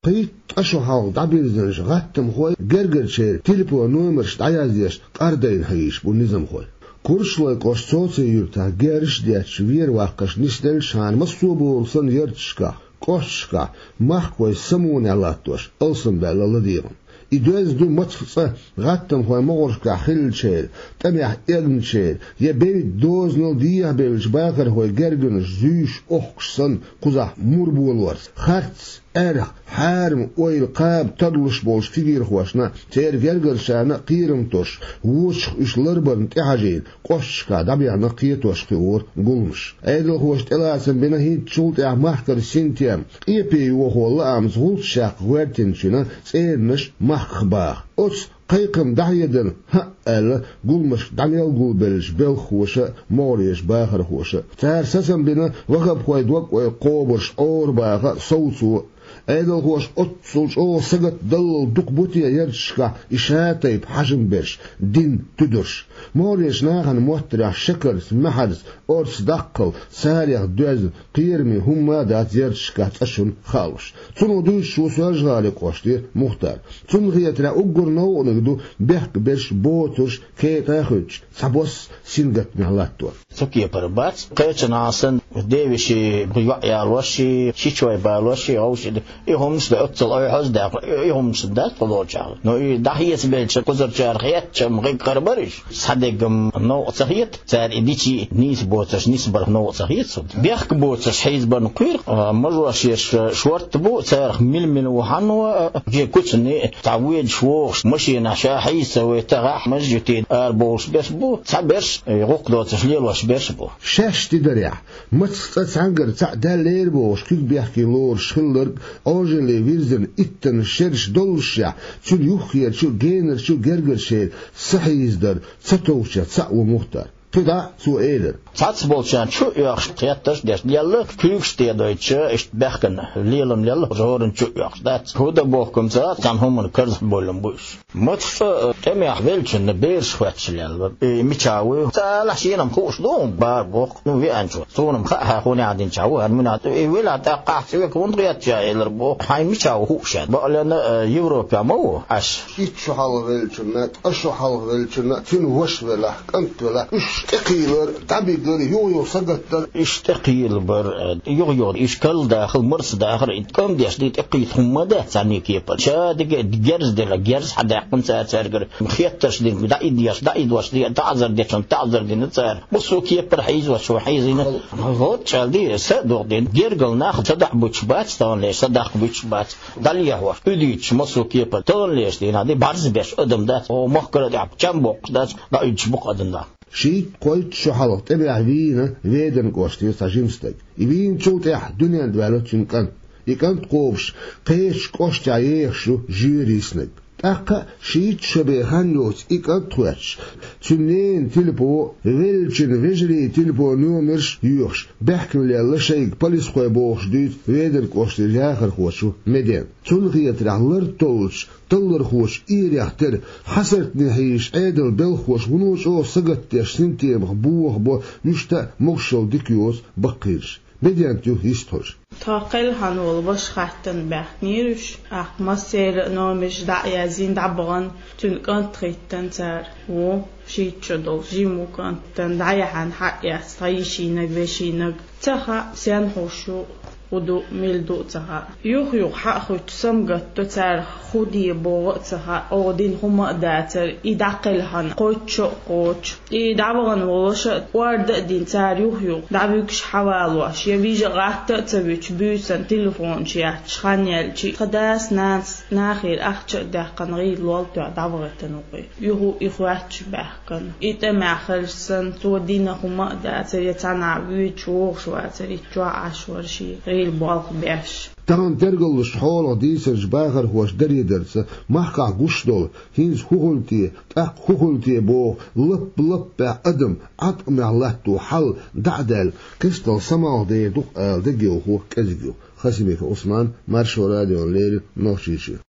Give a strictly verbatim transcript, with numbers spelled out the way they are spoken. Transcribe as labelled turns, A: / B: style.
A: قيت أشو حال دبير زنش غتم خوي جرجر شير تليفون نومرش عيازيش قردين هيش بالنظام خوي كورشلوي قوش صوتي يرتا جرش ديت شوير واقش نشدل شان مصوبو لسن يرتشكا قوشكا مخوي سمون علاتوش ألسن بالالديرم إدوز دو متفصة غتم خوي مغرشكا خل شير تبع إغن شير يبي دوز نو ديه بيلش باكر خوي جرجنش زيش أخشسن قزح مربول ورس خرتس أرخ حارم ويل قاب تدلش بولش فيجير خواشنا تير فيرجر شانا قيرم توش ووش إش لربن تحاجين قوشكا دبيعنا قيتوش خيور قلمش أيدل خوش تلاسن بنا هيد شولت أحمحكر سنتيام إيبي وهو الله أمز غلط شاق غيرتنشنا سيرنش محخباخ أس قيقم دعيدن ها ألا قلمش دعيال قول بلش بل خوشة موريش باخر خوشة تار سسن بنا وغب خويد وق ويقوبرش أور باخر صوتو أيضا هوش أتصلش أو سقط دل دق بوتيا يرشكا إشاتي بحجم برش دين تدرش موريش ناغن موترع شكرس محرس أرس دقل ساريخ دوز قيرمي هما دات يرشكا تشن خالش تنو دوش شو سواجغالي قوشتير مختار تن غيترع أقر نو نقدو بيحك برش بوترش كيت أخوش سبوس سنغت مهلاتور
B: سوكي بربات قيتش ناسن ديوشي بيوعي الوشي شيشوي بالوشي أوشي يهم سبعت الله حزدا يهم سدات طلوع شهر نو دحية بيلش كزر شهر خيات شم غير قربرش صدقم نو صحيت صار إديشي نيس بوتش نيس بره نو صحيت صد بيحك بوتش حيز بنقير مرة شيش شورت بو صار مل من وحنو جي كتني تعويد شوش مشي نشا حيز سوي تراح مجتين أربوش بس بو تعبرش يغقدو تشليل وش برش بو
A: شاش تدريع متص عنقر تعدل لير بوش كيك بيحكي لور شخلر أوجلي فيرزن إتن شرش دولشة شو يخير شو جينر شو جرجر شير صحيزدر ستوشة سأو مختار كده سؤال
B: تعرف بولشان شو ياخش قيادتش ديش يلا كيوكش تيدويتش إشت بحكن ليلم يلا جهورن شو ياخش دات هودا بوكم زات كان هم من كرز بولم بوش متف تم يحبلش نبيرش خواتش يلا ميتشاوي تالا شينم خوش دوم بار بوك نو في أنشو صونم خا خوني عادين شاوي هرمنات ولا تقع سوي كون قيادتش يلا بو هاي ميتشاو خوشات بقولنا يوروبا مو أش
A: شو حال فيلشنا أشو حال فيلشنا تنو وش ولا كنت ولا اشتقيلر تعبي قولي يو يو سقط
B: اشتقيل بر يو يو إشكال داخل مرس داخل إتكم ديش ديت أقيت هم ده ثاني كيبل شادق جرز دلا جرز حدا يقوم ساترجر مخيتش دين دا إدياش دا إدواش دي تعذر ديشان تعذر دين تصير بصو كيبر حيز وشو حيزين هو شال دي صدق دين جرجل ناخد صدق بوشبات تون ليش صدق بوشبات دليا هو أديش مصو كيبر تون ليش دين هذا بارز بيش أدم ده أو مخكر ده جنبه ده دا يجبق أدم ده
A: شيء قلت شو حلو تبع فينا فيدن قوشتي ساجمستك يبين شو تح دنيا دوالتين كان يكنت قوبش قيش قوشت عيشو جيريسنك أقا شيء شبيهان يوت يكنت تواتش تنين تلبو فيلشن فيجري تلبو نومرش يوخش بحكم لي الله شيء بوليس خوي بوخش ديت فيدن قوشتي جاخر خوشو مدين تلغيت رحلر تولش تلر خوش إيريحتر حسرت نهيش عادل بالخوش ونوش أو سقط تيش سنتي مخبوخ بو نشتا مغشل ديكيوز بقيرش بديان تيو هيستوش
C: تاقل هنول باش خاتن بحنيرش أح مسير نومش دعيا زين دعبغن تن كانت خيتن سار و شيت شدول جيمو كانت دعيا حن حقيا صايشينك بشينك تخا سيان خوشو ودو ميلدو تها يوخ يوخ حقو تسمغت تتار خودي بوغ تها او دين هما داتر يدعقل هن قوتش قوتش يدعبغن ولوش وارد دين تار يوخ يوخ دعبيكش حوالوش يبيج غاحت تبيش بيسن تلفون شيح تشخانيال شي خداس ناس ناخير اخش دهقن غير لولتو دعبغت نوقي يوخو يخواتش بحكن يتمع خلصن تو دين هما داتر يتعنع بيوش وغش واتر يتجوع عشور شي البالق بيش
A: تان ترجل الشحول ديسر باخر هوش دري درس محقع قشدول هينز خوغلتي تاق خوغلتي بو لب لب ادم عطم علاتو حل دعدل كستل سماع دي دوق دقيو هو كزقيو خسميك عثمان مارشو راديو ليل نوشيشي